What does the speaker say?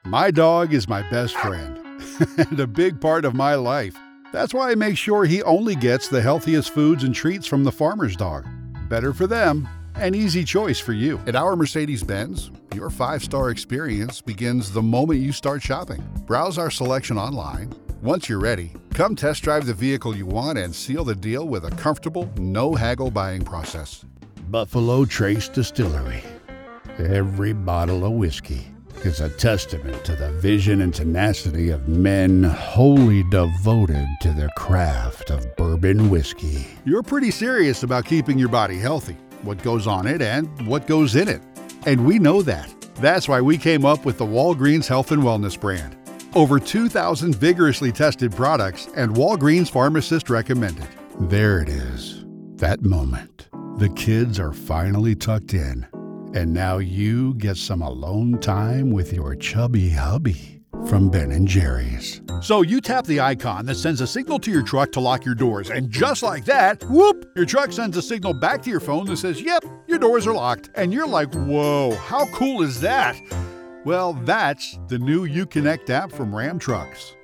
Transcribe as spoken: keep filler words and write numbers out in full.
My dog is my best friend and a big part of my life. That's why I make sure he only gets the healthiest foods and treats from the farmer's dog. Better for them, an easy choice for you. At our Mercedes-Benz, your five-star experience begins the moment you start shopping. Browse our selection online. Once you're ready, come test drive the vehicle you want and seal the deal with a comfortable, no-haggle buying process. Buffalo Trace Distillery. Every bottle of whiskey is a testament to the vision and tenacity of men wholly devoted to their craft of bourbon whiskey. You're pretty serious about keeping your body healthy, what goes on it and what goes in it. And we know that. That's why we came up with the Walgreens Health and Wellness brand. Over two thousand vigorously tested products and Walgreens pharmacist recommended. There it is. That moment. The kids are finally tucked in. And now you get some alone time with your chubby hubby from Ben and Jerry's. So you tap the icon that sends a signal to your truck to lock your doors. And just like that, whoop, your truck sends a signal back to your phone that says, yep, your doors are locked. And you're like, whoa, how cool is that? Well, that's the new Uconnect app from Ram Trucks.